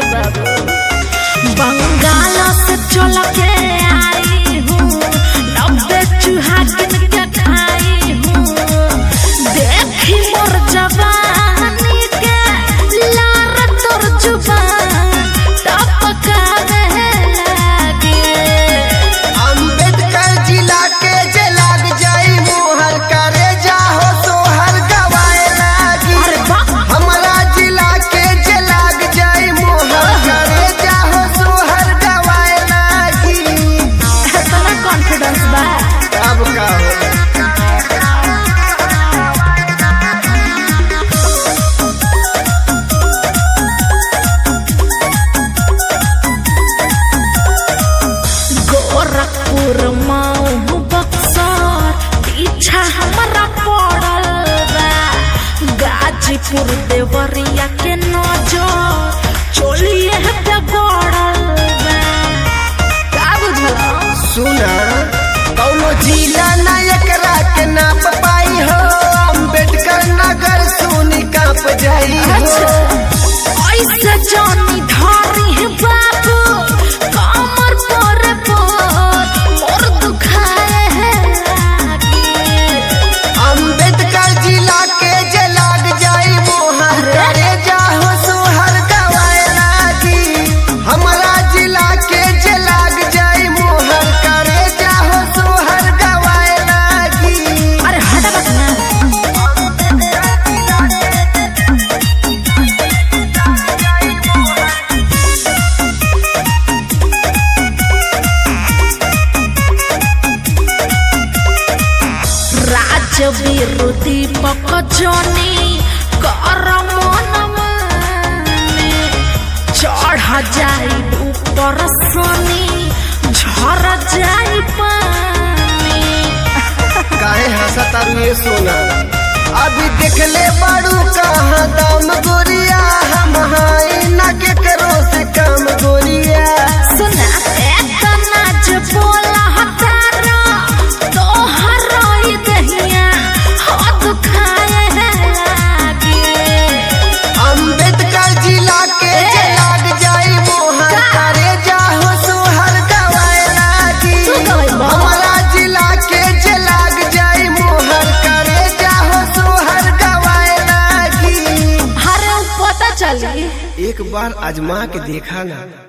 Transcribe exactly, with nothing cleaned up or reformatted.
बाबू। बंगाल से चल के आई हूँ, नब्बे चूहा गिन के खाई हूँ। देखी मोर जवानी के लार तोर जुबान टपकावे लागे। अम्बेडकर जिला के जे लाग जाई मोहर करे जाहो सोहर गवाए लागी। हमरा जिला के जे लाग जाई मोहर करे जाहो सोहर गवाए लागी। इतना कॉन्फिडेंस बा अब का हो गोरखपुर मऊ बक्सर पीछा हमारा पड़ल बा। गाजीपुर देवरिया के नजर चोलिए पे गड़ल बा। का बुझला सुना कौनो जिला ना एकरा के नाप पाई हो। अम्बेडकर नगर सुनी कांप जाई हो। ऐसे जानी धारी है बाबू, कमर पर पर मोर दुखाए है लागे। अम्बेडकर जिला के जे लाग जाई मोहर करे जाहो सोहर गवाए लागी। हमरा जिला के जे लाग जाई मोहर करे जाहो सोहर गवाए लागी। अरे हटा बस ना। राजवीर दीपक जनी कर मन माने। चढ़ जाई ऊपर सनी झर जाई पानी। काहे हंसता रुए सोना अभी देखले बड़ू कहाँ दाम गोरिया। हम हाई ना के करो से काम गोरिया। सुना एतना जे बोला हतारा तोहर ई दहिया हाथ खाए है लागे। अम्बेडकर जिला के जे लाग जाई मोहर करे जाहो सोहर गवाए लागी। तू गवाई बा। हमारा जिला के जे लाग जाई मोहर करे जाहो सोहर गवाए लागी। हरे पता चली एक बार आजमा के देखा ना।